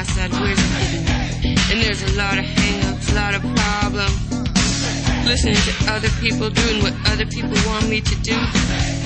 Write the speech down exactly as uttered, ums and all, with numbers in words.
outside, where's it getting me? And there's a lot of hang-ups, a lot of problems. Listening to other people, doing what other people want me to do.